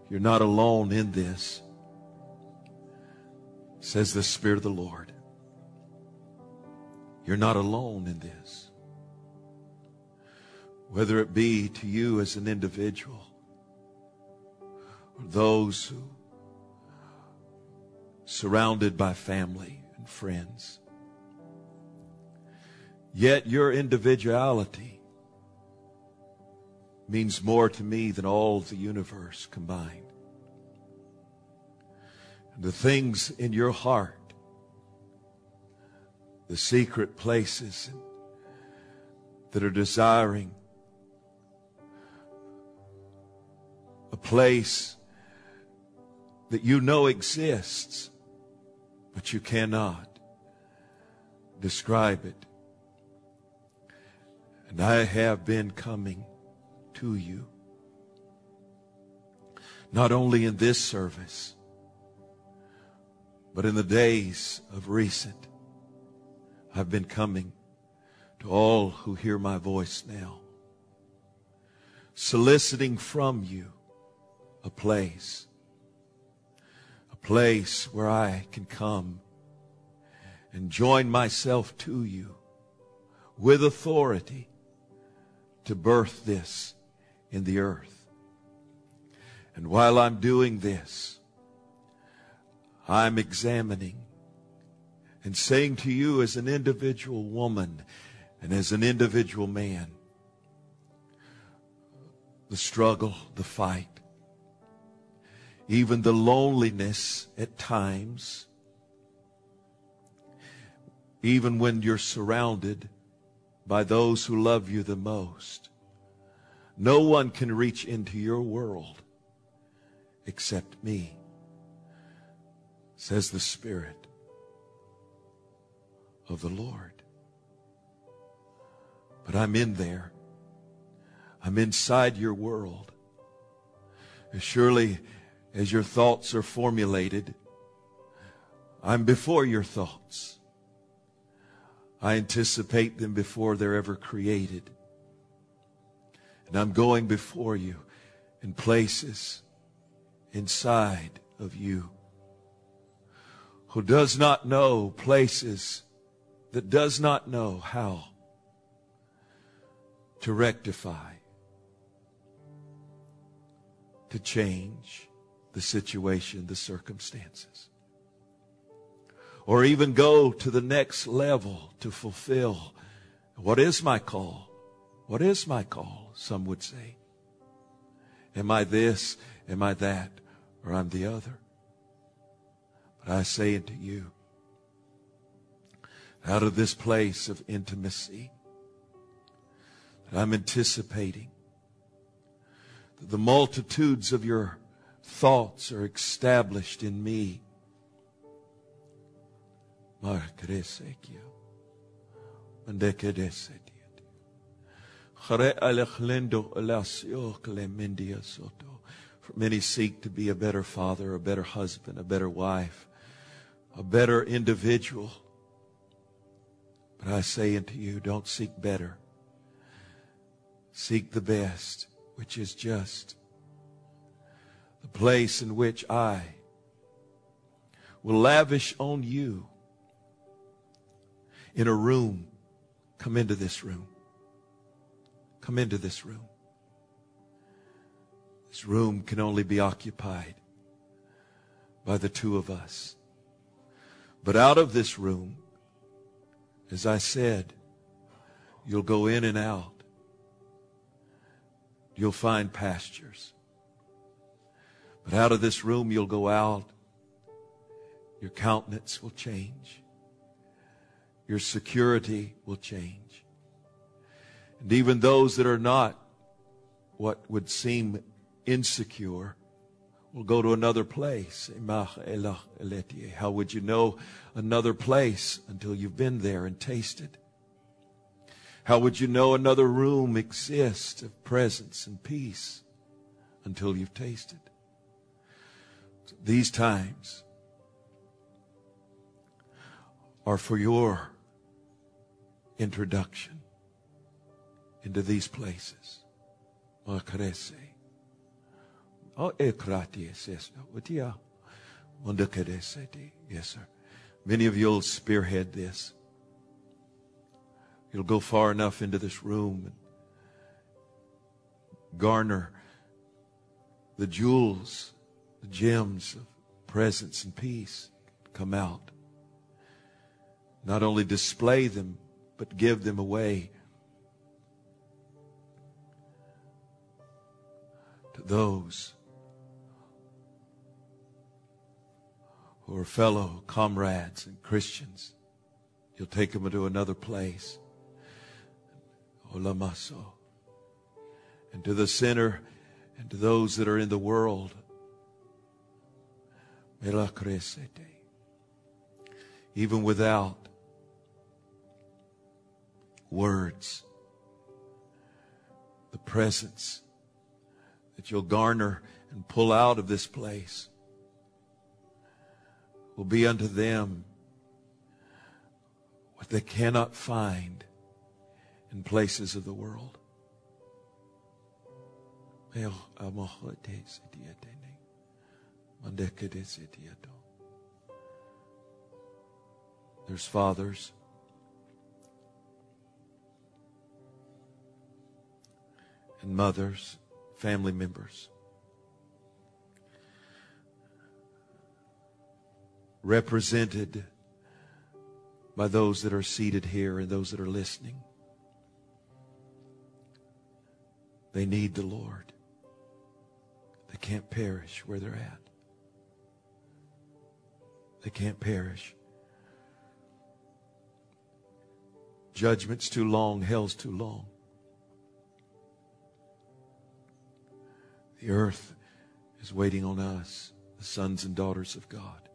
You're not alone in this, says the Spirit of the Lord. You're not alone in this. Whether it be to you as an individual or those who surrounded by family and friends. Yet your individuality means more to me than all of the universe combined. And the things in your heart, the secret places that are desiring a place that you know exists, but you cannot describe it. And I have been coming to you, not only in this service, but in the days of recent. I've been coming to all who hear my voice now, soliciting from you a place where I can come and join myself to you with authority to birth this in the earth. And while I'm doing this, I'm examining and saying to you as an individual woman and as an individual man, the struggle, the fight, even the loneliness at times, even when you're surrounded by those who love you the most. No one can reach into your world except me, says the Spirit of the Lord. But I'm in there. I'm inside your world. As surely as your thoughts are formulated, I'm before your thoughts. I anticipate them before they're ever created. And I'm going before you in places inside of you. Who does not know places that does not know how to rectify, to change the situation, the circumstances, or even go to the next level to fulfill. What is my call? What is my call? Some would say. Am I this? Am I that? Or I'm the other? But I say unto you, out of this place of intimacy, that I'm anticipating that the multitudes of your thoughts are established in me. For many seek to be a better father, a better husband, a better wife, a better individual. But I say unto you, don't seek better. Seek the best, which is just the place in which I will lavish on you in a room. Come into this room. Come into this room. This room can only be occupied by the two of us. But out of this room, as I said, you'll go in and out. You'll find pastures. But out of this room, you'll go out. Your countenance will change. Your security will change. And even those that are not what would seem insecure will go to another place. How would you know another place until you've been there and tasted? How would you know another room exists of presence and peace until you've tasted? These times are for your introduction into these places. Oh, ekraties, yes. Yes, sir. Many of you will spearhead this. You'll go far enough into this room and garner the jewels, the gems of presence and peace. Come out. Not only display them, but give them away to those who are fellow comrades and Christians. You'll take them to another place. Olamaso. And to the sinner and to those that are in the world. Even without words, the presence that you'll garner and pull out of this place will be unto them what they cannot find in places of the world. There's fathers, and mothers, family members, represented by those that are seated here and those that are listening. They need the Lord. They can't perish where they're at. They can't perish. Judgment's too long, hell's too long. The earth is waiting on us, the sons and daughters of God.